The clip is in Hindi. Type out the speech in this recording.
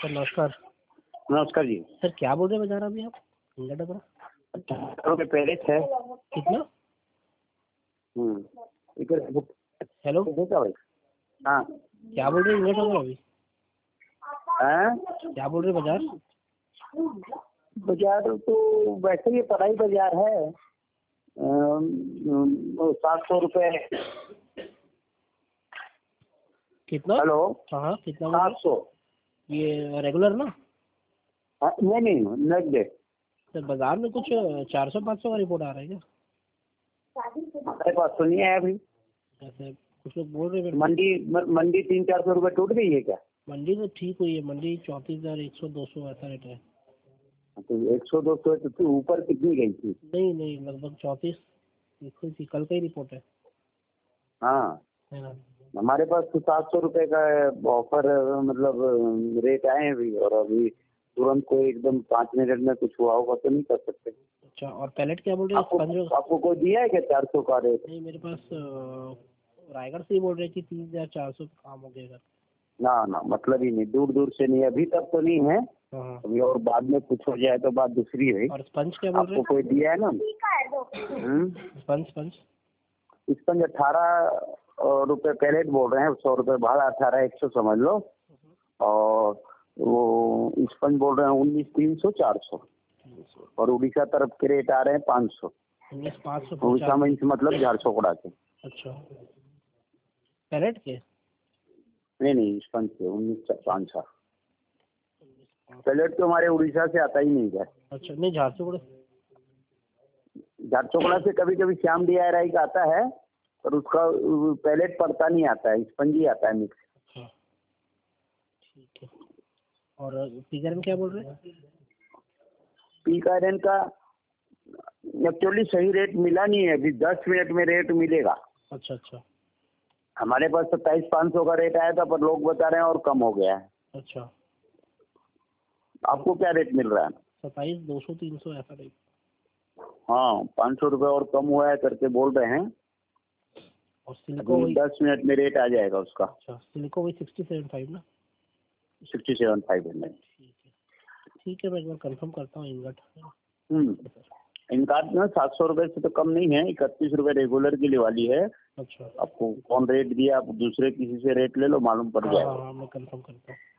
सर नमस्कार। नमस्कार जी। सर क्या बोल रहे हैं बाजार अभी आप इंगट का? 18 पैलेस है। कितना? हेलो भाई। हाँ क्या बोल रहे हैं इंगट का अभी? क्या बोल रहे हैं बाजार? बाजार तो वैसे ही पढ़ाई बाजार है। 700 रुपये। कितना? हेलो। हाँ कितना? 700। ये रेगुलर ना? नहीं नेक्स्ट डे। सर बाजार में कुछ 400-500 का रिपोर्ट आ रहा है क्या? हमारे पास तो नहीं है अभी। ऐसे कुछ लोग बोल रहे हैं। मंडी 300-400 रुपये टूट गई है क्या? मंडी तो ठीक हुई है, मंडी 34,000 100-200 ऐसा रेट है। तो 100-200 तो ऊपर कितनी गई थी? नहीं लगभग 34 थी, कल का ही रिपोर्ट है। हाँ है ना? हमारे पास तो 700 रुपये का ऑफर मतलब रेट आए हैं अभी। और अभी तुरंत कोई एकदम 5 मिनट में कुछ हुआ होगा तो नहीं कर सकते। अच्छा, और पैलेट क्या बोल रहे हैं? आपको कोई दिया है क्या 400 का रेट? नहीं, मेरे पास रायगढ़ से ही बोल रहे कि 3,400 काम हो गया। ना मतलब ही नहीं, दूर से नहीं, अभी तक तो नहीं है। हाँ। अभी और बाद में कुछ हो जाए तो बात दूसरी है। और स्पंज क्या बोल रहे हैं? आपको कोई दिया है ना? स्पंज स्पंज 18 रुपये पैलेट बोल रहे हैं। 100 रुपये भाड़ा, 18-100 समझ लो। और वो स्पंज बोल रहे हैं 19-300-400। और उड़ीसा तरफ के रेट आ रहे हैं 500। 19,500 उड़ीसा में मतलब झारसुगुड़ा के। अच्छा, पैलेट के? नहीं स्पंज के 19,500। पैलेट तो हमारे उड़ीसा से आता ही नहीं है। अच्छा, नहीं झारसुगुड़ा से कभी कभी श्याम DRI का आता है, पर उसका पैलेट पड़ता नहीं आता है, स्पंज ही आता है मिक्स। अच्छा ठीक है। और पीक आयरन क्या बोल रहे हैं? पीक आयरन का एक्चुअली सही रेट मिला नहीं है अभी, 10 मिनट में रेट मिलेगा। अच्छा। हमारे पास 27,500 का रेट आया था, पर लोग बता रहे हैं और कम हो गया है। अच्छा, आपको क्या रेट मिल रहा है? 27,200-300 ऐसा रेट। हाँ 500 रुपये और कम हुआ है करके बोल रहे हैं। और सिलिको 10 मिनट में रेट आ जाएगा उसका। अच्छा, सिलिको वही 67.5 ना? 67,500। ठीक है, मैं एक बार कंफर्म करता हूँ इंगट। इंगट में 700 रुपये से तो कम नहीं है। 31 रुपये रेगुलर की वाली है। अच्छा, आपको कौन रेट दिया, आप दूसरे किसी से रेट ले लो, मालूम पड़ जाएगा। हाँ मैं कंफर्म करता हूँ।